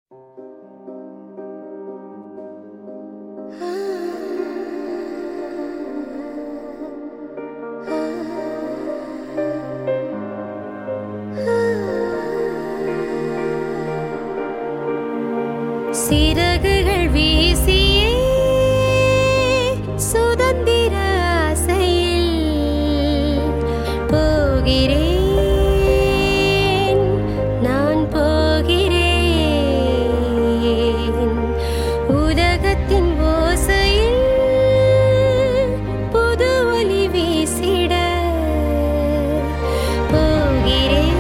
சிறகுகள் வீசியே சுதந்திர ஆசையில் போகிறேன், நான் போகிறேன். உதகத்தின் ஓசையில் புது ஒலி வீசிட போகிறேன்,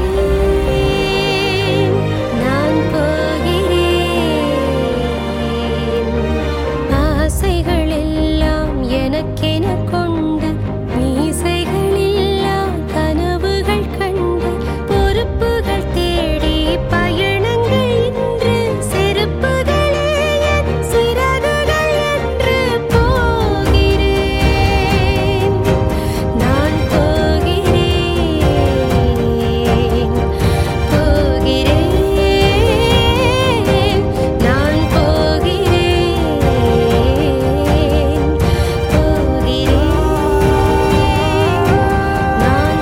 நான் போகிறேன். ஆசைகள் எல்லாம் எனக்கென கொண்டு, மீசைகளில்லா கனவுகள் கண்டு, பொறுப்புகள் தேடி பயணங்கள் இன்று செருப்புகளே என் சிறகுகள் என்று போகிறேன், நான் போகிறேன், போகிறேன், நான் போகிறேன், போகிறேன், நான்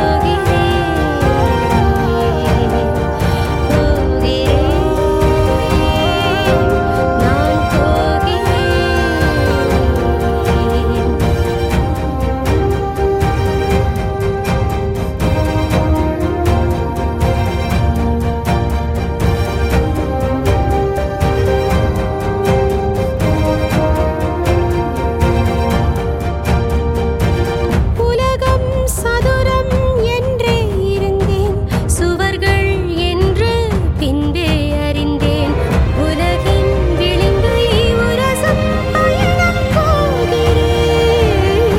உலகம் சதுரம் என்றே இருந்தேன், சுவர்கள் என்று பின்பே அறிந்தேன். உலகின் விளிம்பை உரசும் பயணம் போகிறேன்,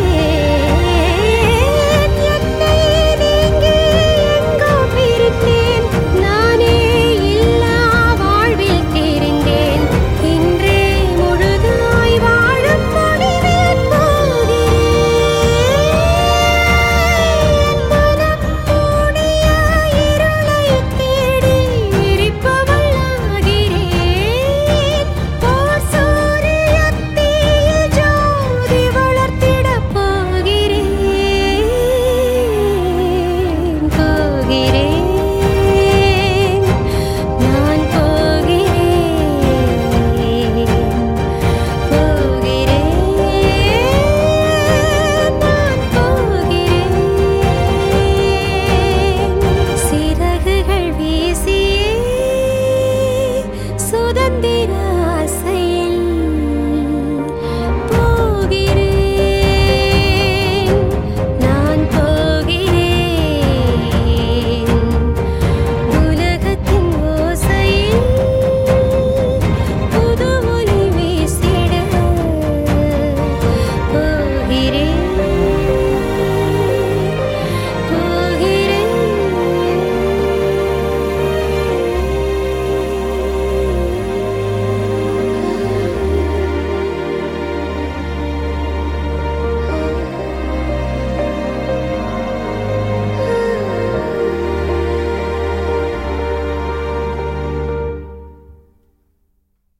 என்னை நீங்கி எங்கோ பிரிந்தேன், நானே இல்லா வாழ்வில் தெரிந்தேன். இன்றே முழுதாய் வாழும் முடிவில் போகிறேன், மனம் மூடிய இருளை தேடி எரிப்பவள் ஆகிறேன். ஓர் சூரியத்தீயில் ஜோதி வளர்த்திடப் போகிறேன், போகிறேன், நான் போகிறேன், போகிறேன், நான் போகிறேன். சிறகுகள் வீசியே சுதந்திர